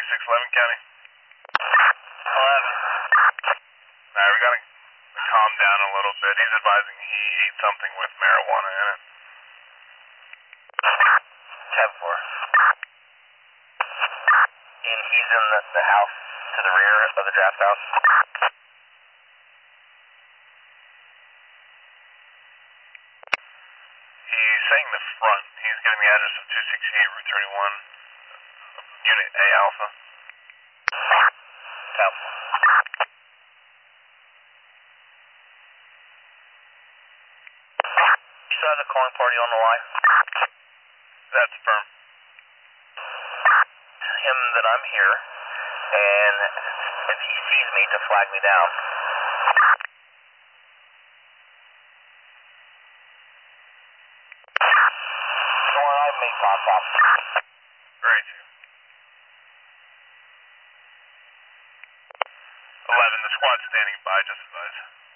2611 County. 11. Alright, we gotta calm down a little bit. He's advising he ate something with marijuana in it. 10-4. And he's in the house to the rear of the draft house. He's saying the front. He's giving the address of 268 Route 31, Unit A Alpha. 10-4. You still have the calling party on the line? That's firm. Him that I'm here, and if he sees me, to flag me down. Someone I've made contact. Right. 11, the squad's standing by, just advise.